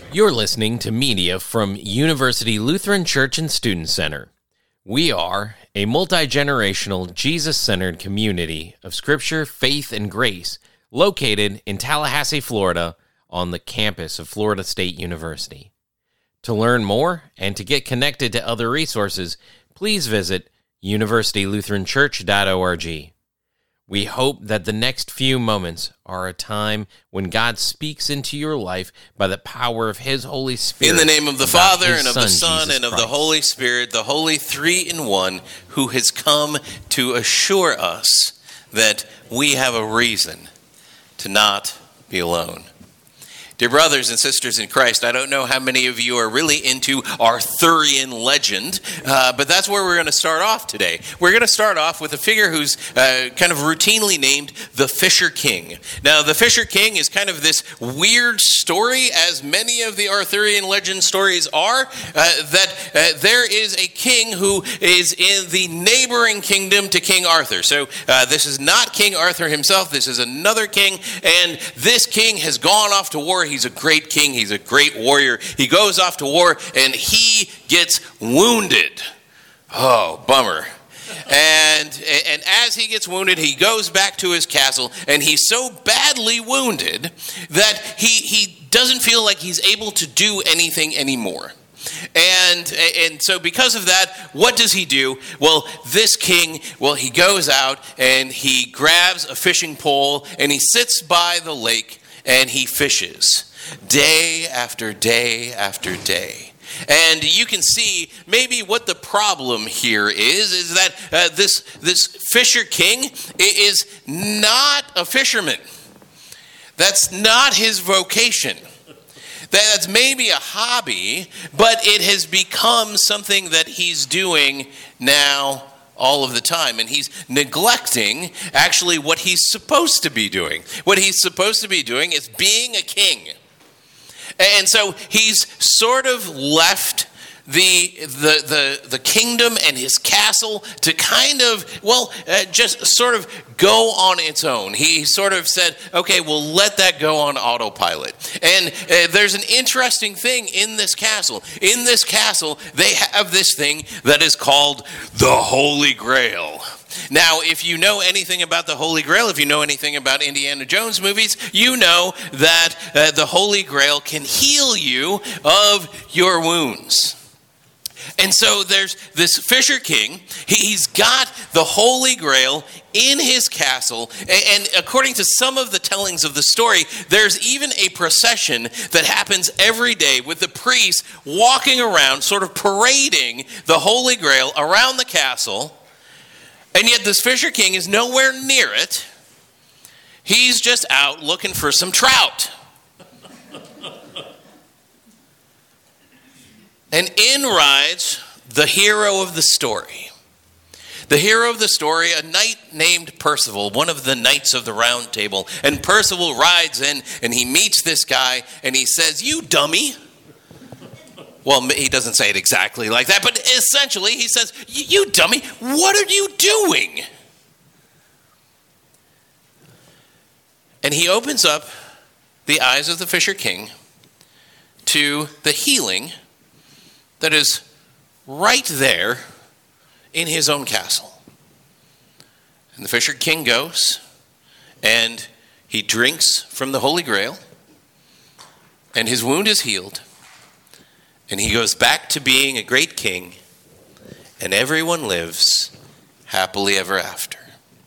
You're listening to media from University Lutheran Church and Student Center. We are a multi-generational, Jesus-centered community of Scripture, faith, and grace located in Tallahassee, Florida, on the campus of Florida State University. To learn more and to get connected to other resources, please visit universitylutheranchurch.org. We hope that the next few moments are a time when God speaks into your life by the power of His Holy Spirit. In the name of the Father, and of the Son, Jesus and of Christ. the Holy Spirit, the Holy Three-in-One, who has come to assure us that we have a reason to not be alone. Dear brothers and sisters in Christ, I don't know how many of you are really into Arthurian legend, but that's where we're going to start off today. We're going to start off with a figure who's kind of routinely named the Fisher King. Now, the Fisher King is kind of this weird story, as many of the Arthurian legend stories are, that there is a king who is in the neighboring kingdom to King Arthur. So this is not King Arthur himself, this is another king, and this king has gone off to war. He's a great king. He's a great warrior. He goes off to war and he gets wounded. Oh, bummer. And as he gets wounded, he goes back to his castle, and he's so badly wounded that he doesn't feel like he's able to do anything anymore. And so because of that, what does he do? Well, this king, he goes out and he grabs a fishing pole and he sits by the lake and he fishes day after day after day. And you can see maybe what the problem here is that this Fisher King is not a fisherman. That's not his vocation. That's maybe a hobby, but it has become something that he's doing now all of the time, and he's neglecting actually what he's supposed to be doing. What he's supposed to be doing is being a king. And so he's sort of left the kingdom and his castle to kind of, just sort of go on its own. He sort of said, okay, we'll let that go on autopilot. And there's an interesting thing in this castle. In this castle, they have this thing that is called the Holy Grail. Now, if you know anything about the Holy Grail, if you know anything about Indiana Jones movies, you know that the Holy Grail can heal you of your wounds. And so there's this Fisher King. He's got the Holy Grail in his castle. And according to some of the tellings of the story, there's even a procession that happens every day with the priests walking around, sort of parading the Holy Grail around the castle. And yet this Fisher King is nowhere near it. He's just out looking for some trout. And in rides the hero of the story. The hero of the story, a knight named Percival, one of the knights of the Round Table. And Percival rides in and he meets this guy and he says, "You dummy." Well, he doesn't say it exactly like that, but essentially he says, "You dummy, what are you doing?" And he opens up the eyes of the Fisher King to the healing that is right there in his own castle. And the Fisher King goes and he drinks from the Holy Grail, and his wound is healed, and he goes back to being a great king, and everyone lives happily ever after.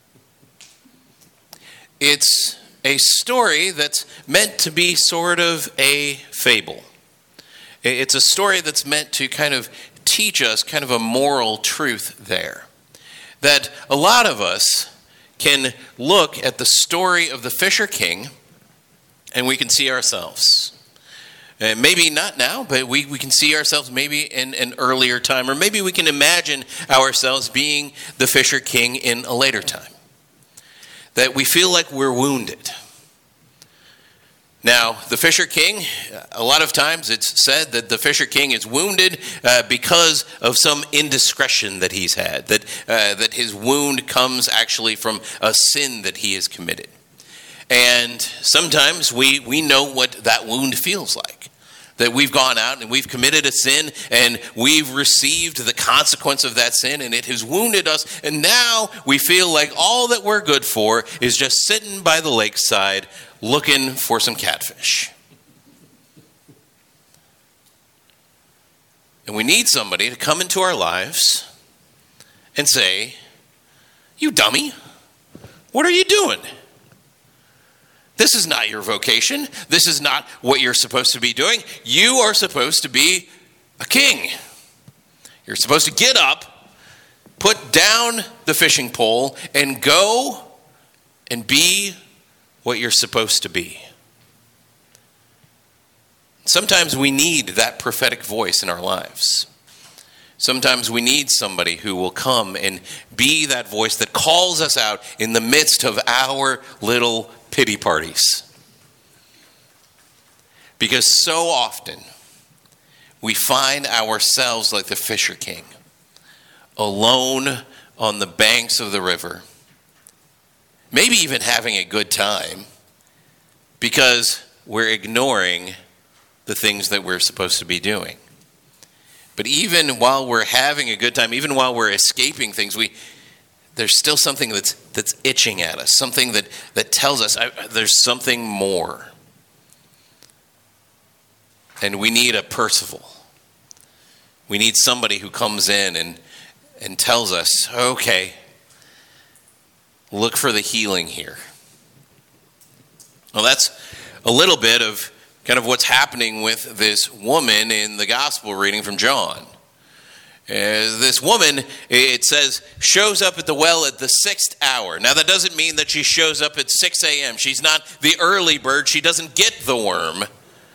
It's a story that's meant to be sort of a fable. It's a story that's meant to kind of teach us kind of a moral truth there. That a lot of us can look at the story of the Fisher King and we can see ourselves. Maybe not now, but we can see ourselves maybe in an earlier time, or maybe we can imagine ourselves being the Fisher King in a later time. That we feel like we're wounded. Now, the Fisher King, a lot of times it's said that the Fisher King is wounded because of some indiscretion that he's had, that his wound comes actually from a sin that he has committed. And sometimes we know what that wound feels like. that we've gone out and we've committed a sin and we've received the consequence of that sin and it has wounded us. And now we feel like all that we're good for is just sitting by the lakeside looking for some catfish. And we need somebody to come into our lives and say, "You dummy, what are you doing? This is not your vocation. This is not what you're supposed to be doing. You are supposed to be a king. You're supposed to get up, put down the fishing pole, and go and be what you're supposed to be." Sometimes we need that prophetic voice in our lives. Sometimes we need somebody who will come and be that voice that calls us out in the midst of our little pity parties. Because so often we find ourselves like the fisher king, alone on the banks of the river, maybe even having a good time because we're ignoring the things that we're supposed to be doing. But even while we're having a good time, even while we're escaping things, there's still something that's itching at us, something that tells us there's something more. And we need a Percival. We need somebody who comes in and tells us, okay, look for the healing here. Well, that's a little bit of kind of what's happening with this woman in the gospel reading from John. This woman, it says, shows up at the well at the 6th hour. Now, that doesn't mean that she shows up at 6 a.m. She's not the early bird. She doesn't get the worm.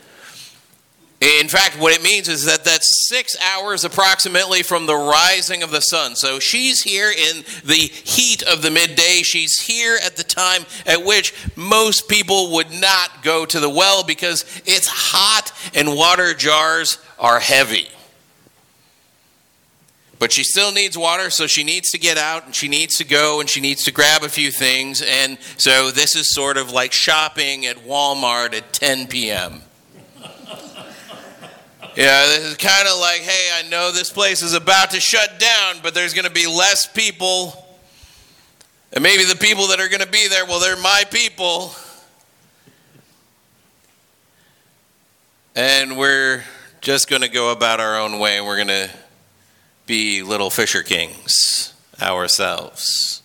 In fact, what it means is that that's 6 hours approximately from the rising of the sun. So she's here in the heat of the midday. She's here at the time at which most people would not go to the well because it's hot and water jars are heavy. But she still needs water, so she needs to get out and she needs to go and she needs to grab a few things. And so this is sort of like shopping at Walmart at 10 p.m. Yeah, this is kind of like, hey, I know this place is about to shut down, but there's going to be less people. And maybe the people that are going to be there, well, they're my people. And we're just going to go about our own way, and we're going to be little fisher kings ourselves.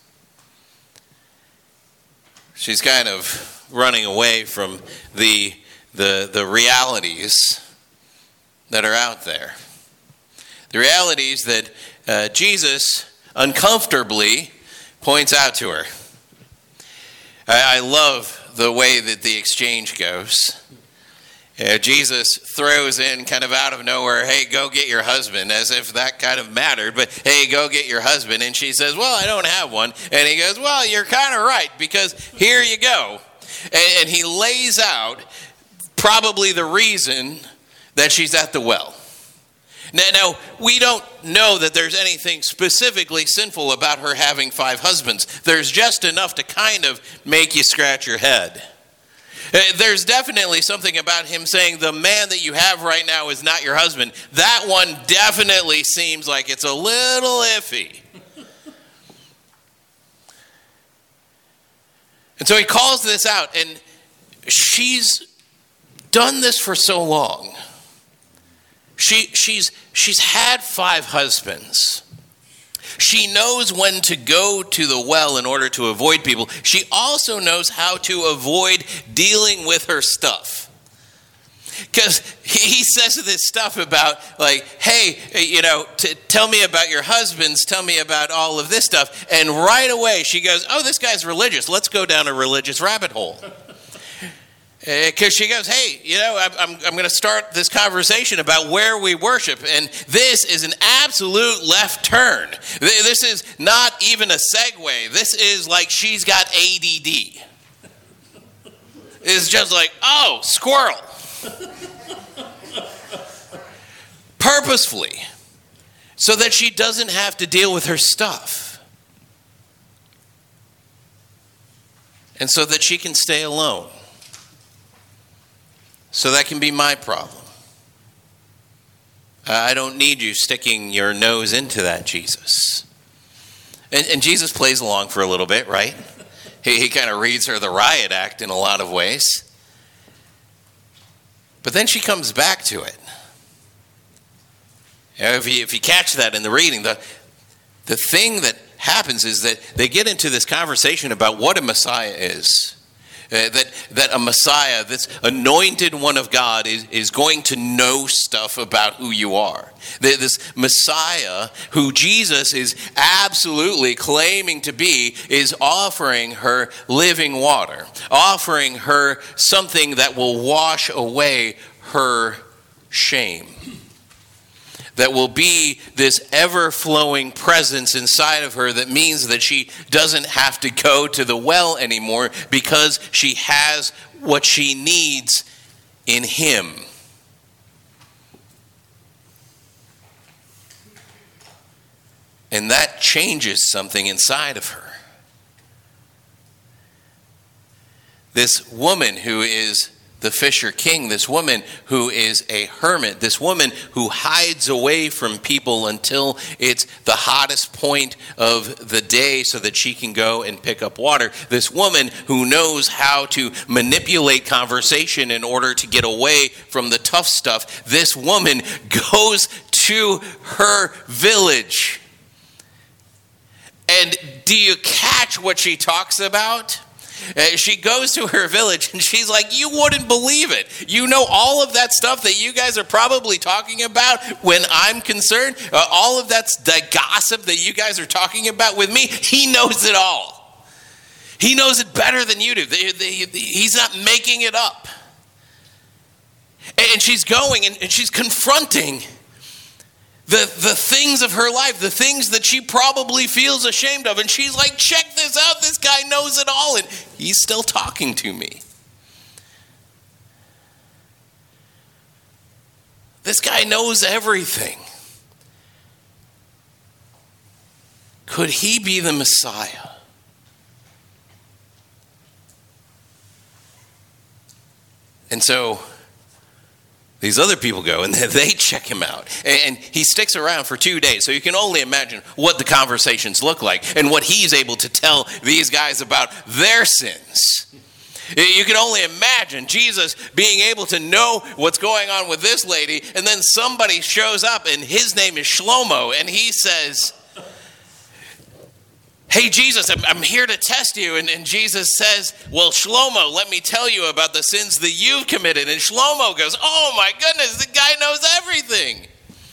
She's kind of running away from the realities that are out there. The realities that Jesus uncomfortably points out to her. I love the way that the exchange goes. Jesus throws in kind of out of nowhere, hey, go get your husband, as if that kind of mattered, but hey, go get your husband. And she says, well, I don't have one. And he goes, well, you're kind of right, because here you go. And he lays out probably the reason that she's at the well. Now, we don't know that there's anything specifically sinful about her having 5 husbands. There's just enough to kind of make you scratch your head. There's definitely something about him saying the man that you have right now is not your husband. That one definitely seems like it's a little iffy. And so he calls this out, and she's done this for so long. She's had 5 husbands. She knows when to go to the well in order to avoid people. She also knows how to avoid dealing with her stuff. Because he says this stuff about like, hey, tell me about your husbands, tell me about all of this stuff. And right away she goes, oh, this guy's religious. Let's go down a religious rabbit hole. Because she goes, hey, I'm going to start this conversation about where we worship. And this is an absolute left turn. This is not even a segue. This is like she's got ADD. It's just like, oh, squirrel. Purposefully. So that she doesn't have to deal with her stuff. And so that she can stay alone. So that can be my problem. I don't need you sticking your nose into that, Jesus. And Jesus plays along for a little bit, right? He kind of reads her the riot act in a lot of ways. But then she comes back to it. If you catch that in the reading, the thing that happens is that they get into this conversation about what a Messiah is. That a Messiah, this anointed one of God, is going to know stuff about who you are. This Messiah, who Jesus is absolutely claiming to be, is offering her living water, offering her something that will wash away her shame. That will be this ever-flowing presence inside of her that means that she doesn't have to go to the well anymore because she has what she needs in him. And that changes something inside of her. This woman who is the Fisher King, this woman who is a hermit, this woman who hides away from people until it's the hottest point of the day so that she can go and pick up water. This woman who knows how to manipulate conversation in order to get away from the tough stuff. This woman goes to her village. And do you catch what she talks about? She goes to her village and she's like, you wouldn't believe it. You know all of that stuff that you guys are probably talking about when I'm concerned? All of that's the gossip that you guys are talking about with me? He knows it all. He knows it better than you do. He's not making it up. And she's going and she's confronting the things of her life, the things that she probably feels ashamed of. And she's like, check this out. This guy knows it all. And he's still talking to me. This guy knows everything. Could he be the Messiah? And so these other people go and they check him out. And he sticks around for 2 days. So you can only imagine what the conversations look like and what he's able to tell these guys about their sins. You can only imagine Jesus being able to know what's going on with this lady. And then somebody shows up and his name is Shlomo. And he says, hey, Jesus, I'm here to test you. And Jesus says, well, Shlomo, let me tell you about the sins that you've committed. And Shlomo goes, oh my goodness, the guy knows everything.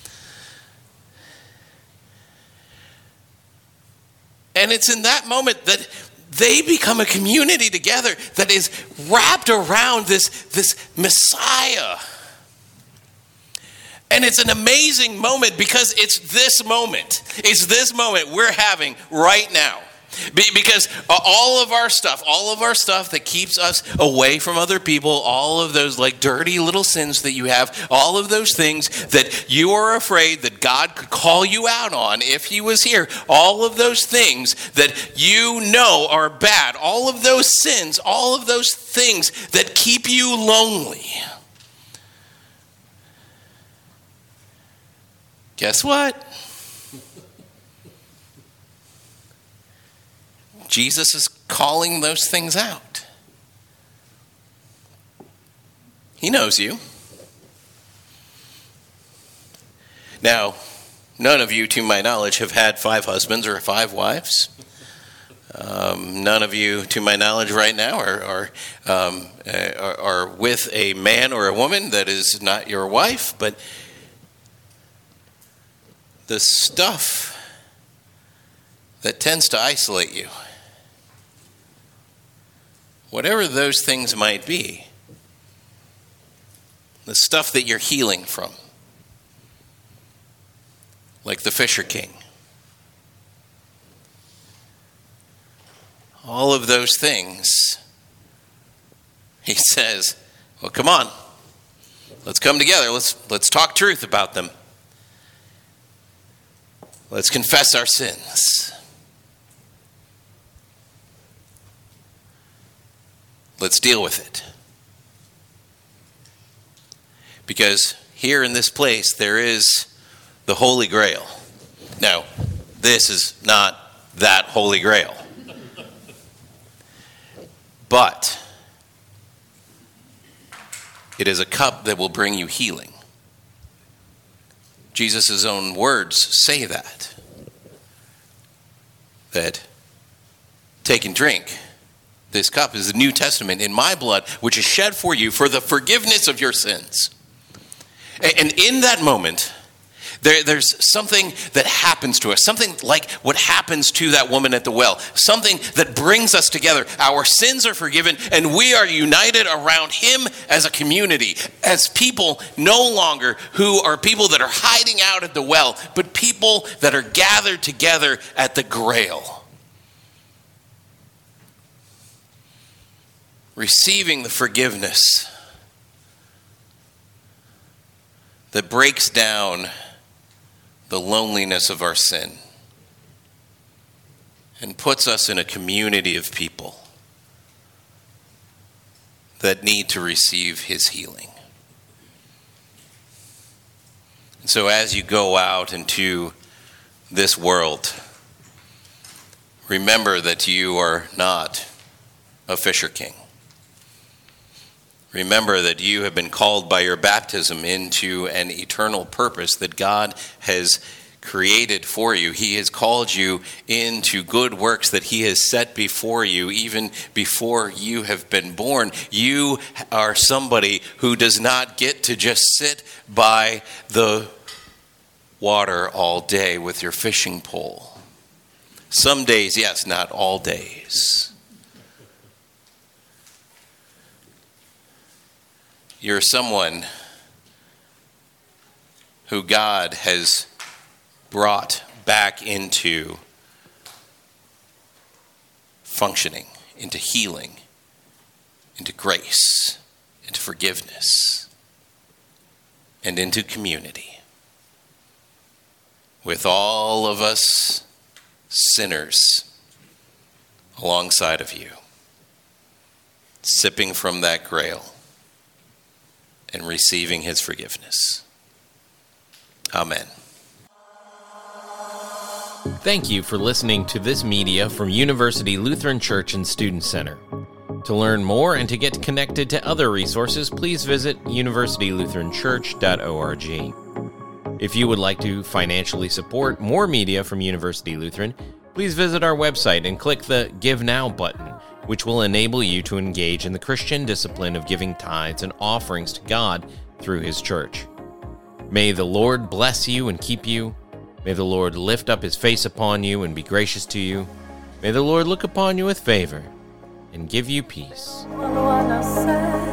And it's in that moment that they become a community together that is wrapped around this Messiah. And it's an amazing moment because it's this moment. It's this moment we're having right now. Because all of our stuff that keeps us away from other people, all of those like dirty little sins that you have, all of those things that you are afraid that God could call you out on if he was here, all of those things that you know are bad, all of those sins, all of those things that keep you lonely. Guess what? Jesus is calling those things out. He knows you. Now, none of you, to my knowledge, have had 5 husbands or 5 wives. None of you, to my knowledge, right now are with a man or a woman that is not your wife, but the stuff that tends to isolate you, whatever those things might be, the stuff that you're healing from, like the Fisher King, all of those things, he says, well, come on, let's come together, let's talk truth about them. Let's confess our sins. Let's deal with it. Because here in this place there is the Holy Grail. Now, this is not that Holy Grail. But it is a cup that will bring you healing. Jesus' own words say that take and drink. This cup is the New Testament in my blood, which is shed for you for the forgiveness of your sins. And in that moment, there's something that happens to us, something like what happens to that woman at the well, something that brings us together. Our sins are forgiven, and we are united around him as a community, as people no longer who are people that are hiding out at the well, but people that are gathered together at the Grail. Receiving the forgiveness that breaks down the loneliness of our sin and puts us in a community of people that need to receive his healing. And so as you go out into this world, remember that you are not a fisher king. Remember that you have been called by your baptism into an eternal purpose that God has created for you. He has called you into good works that he has set before you even before you have been born. You are somebody who does not get to just sit by the water all day with your fishing pole. Some days, yes, not all days. You're someone who God has brought back into functioning, into healing, into grace, into forgiveness, and into community with all of us sinners alongside of you, sipping from that grail and receiving his forgiveness. Amen. Thank you for listening to this media from University Lutheran Church and Student Center. To learn more and to get connected to other resources, please visit universitylutheranchurch.org. If you would like to financially support more media from University Lutheran, please visit our website and click the Give Now button, which will enable you to engage in the Christian discipline of giving tithes and offerings to God through his church. May the Lord bless you and keep you. May the Lord lift up his face upon you and be gracious to you. May the Lord look upon you with favor and give you peace.